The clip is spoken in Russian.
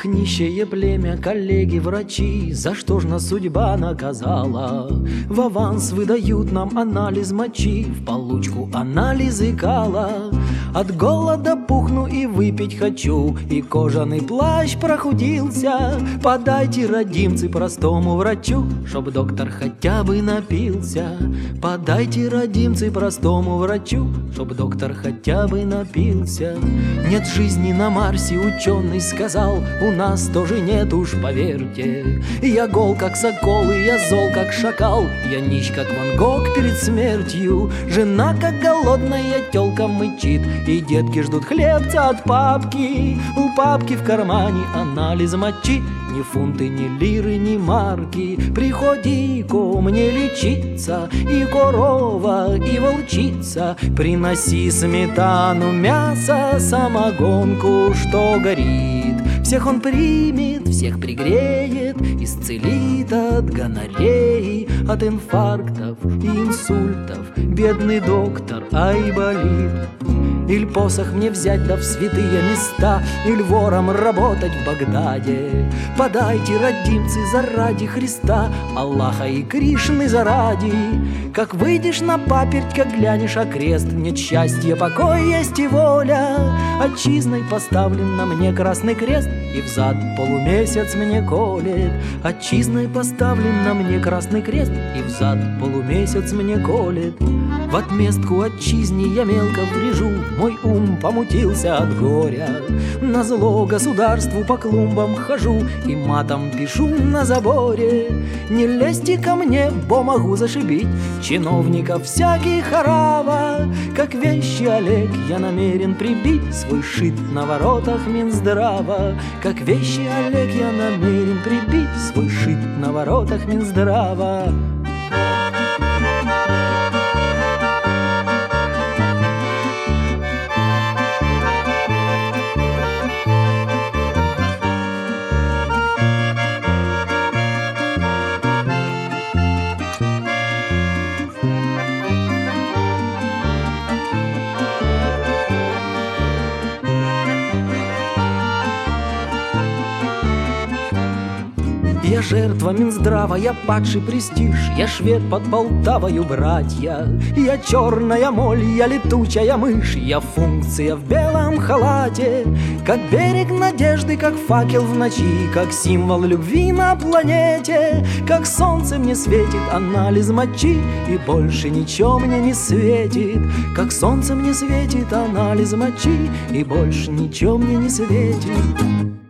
Эх, нищее племя, коллеги, врачи, за что ж нас судьба наказала? В аванс выдают нам анализ мочи, в получку анализы кала. От голода пухну и выпить хочу, и кожаный плащ прохудился. Подайте, родимцы, простому врачу, чтоб доктор хотя бы напился. Подайте, родимцы, простому врачу, чтоб доктор хотя бы напился. Нет жизни на Марсе, ученый сказал, у нас тоже нет уж, поверьте. Я гол, как сокол, и я зол, как шакал, я нищ, как Ван Гог перед смертью. Жена, как голодная тёлка, мычит, и детки ждут хлебца от папки. У папки в кармане анализ мочи, ни фунты, ни лиры, ни марки. Приходи ко мне лечиться, и корова, и волчица. Приноси сметану, мясо, самогонку, что горит. Всех он примет, всех пригреет, исцелит от гонореи, от инфарктов и инсультов. Бедный доктор, ай, болит. Иль посох мне взять да в святые места, иль вором работать в Багдаде. Подайте, родимцы, заради Христа, Аллаха и Кришны заради. Как выйдешь на паперть, как глянешь окрест, нет счастья, покой есть и воля. Отчизной поставлен на мне красный крест, и взад полумесяц мне колет. Отчизной поставлен на мне красный крест, и взад полумесяц мне колет. В отместку отчизне я мелко врежу, мой ум помутился от горя. Назло государству по клумбам хожу и матом пишу на заборе. Не лезьте ко мне, бо могу зашибить чиновников всяких орава. Как вещи Олег я намерен прибить свой шит на воротах Минздрава. Как вещи Олег я намерен прибить свой шит на воротах Минздрава. Я жертва Минздрава, я падший престиж, я швед под Полтавою, братья. Я черная моль, я летучая мышь, я функция в белом халате. Как берег надежды, как факел в ночи, как символ любви на планете. Как солнце мне светит анализ мочи, и больше ничего мне не светит. Как солнце мне светит анализ мочи, и больше ничего мне не светит.